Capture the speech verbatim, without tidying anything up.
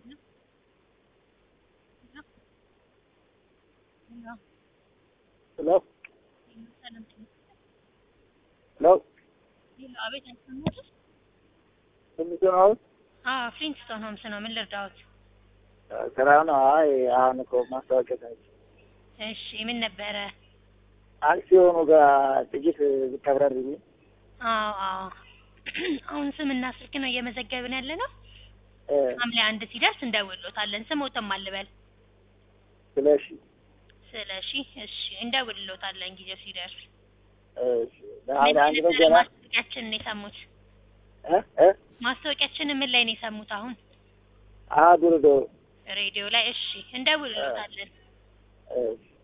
Hello? Hello? አቤት አይሰማም? ስምንት አዎ ፍሊንትስቶን ሆምስ ነው። ምን ልርዳዎት? ስራ ነው። አይ አሁን እኮ ማስታወቂያ ታይቶ እሺ ምን ነበረ? አክሲዮኑ ጋር ጥቂት ብታብራሪልኝ። አዎ አዎ አሁን ስምና ስልክ ነው እየመዘገብን ያለ ነው። እ ሐምሌ አንድ ሲደርስ እንደውልሎታለን። ስሞትም አልበል ስለሺ ስለሺ እሺ እንደውልሎታለን ጊዜው ሲደርስ። እሺ ለአሁን አንድ ነው ገና ማስታወቂያችንን የሰሙት እ እ ማስታወቂያችንን ምን ላይ ነው የሰሙት? አሁን አሃ ዱርዶ ሬዲዮ ላይ። እሺ እንደውልሎታለን። እሺ